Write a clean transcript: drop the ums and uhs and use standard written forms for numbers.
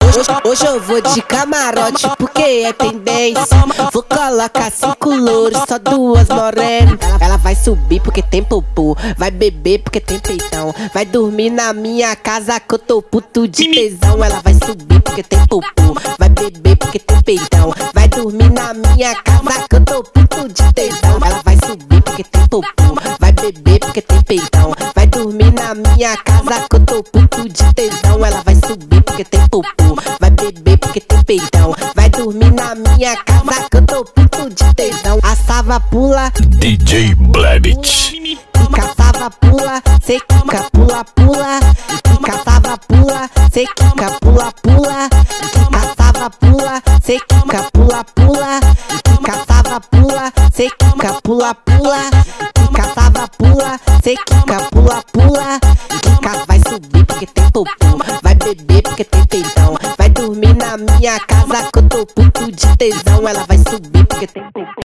Hoje eu vou de camarote porque é tendência. Vou colocar 5 louros, só 2 morenas. Ela vai subir porque tem popô, vai beber porque tem peitão, vai dormir na minha casa que eu tô puto de tesão. Ela vai subir porque tem popô, vai beber porque tem peitão, vai dormir na minha casa que eu tô puto de tesão. Ela vai subir porque tem popô, vai beber porque tem peitão, vai dormir na minha casa que eu tô puto de tesão. Ela vai subir porque tem popô, vai beber porque tem peitão, vai dormir na minha casa que eu tô puto de tesão. A Sava pula, DJ Blebit. Quica Sava pula, cê quica pula pula. Quica Sava pula, cê quica pula pula. Quica Sava pula, cê quica pula pula. Quica Sava pula, cê quica pula pula. Quica Sava pula, cê quica pula pula. Quica vai subir porque tem popô, vai beber porque tem peitão, vai dormir na minha casa que eu tô puto de tesão. Ela vai subir porque tem popô.